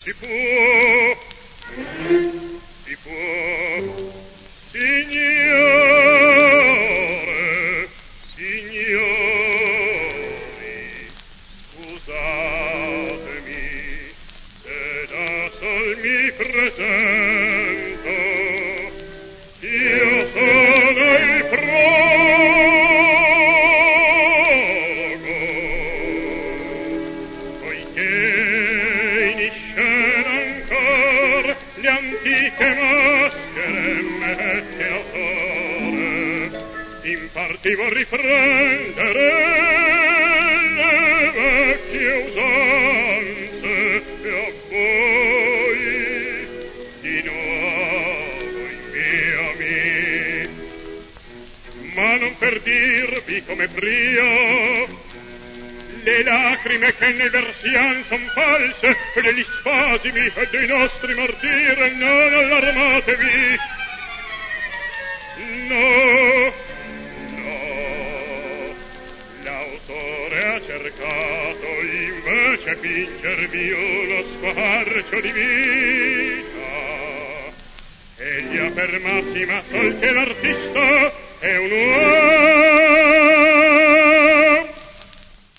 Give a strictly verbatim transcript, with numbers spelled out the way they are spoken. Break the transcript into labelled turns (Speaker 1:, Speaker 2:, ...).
Speaker 1: si può, si può, signore, signori, scusatemi se da sol mi presento, io sono il progo, poiché in scena ancor le antiche maschere mette l'autore, impartivo riprendere le vecchie usanze e a voi di nuovo i miei amici, ma non per dirvi come prio le lacrime che nel versian son false e degli spasimi e dei nostri martiri, non allarmatevi, no, no, l'autore ha cercato invece fingervi uno squarcio di vita, egli affermassi ma sol che l'artista è un uomo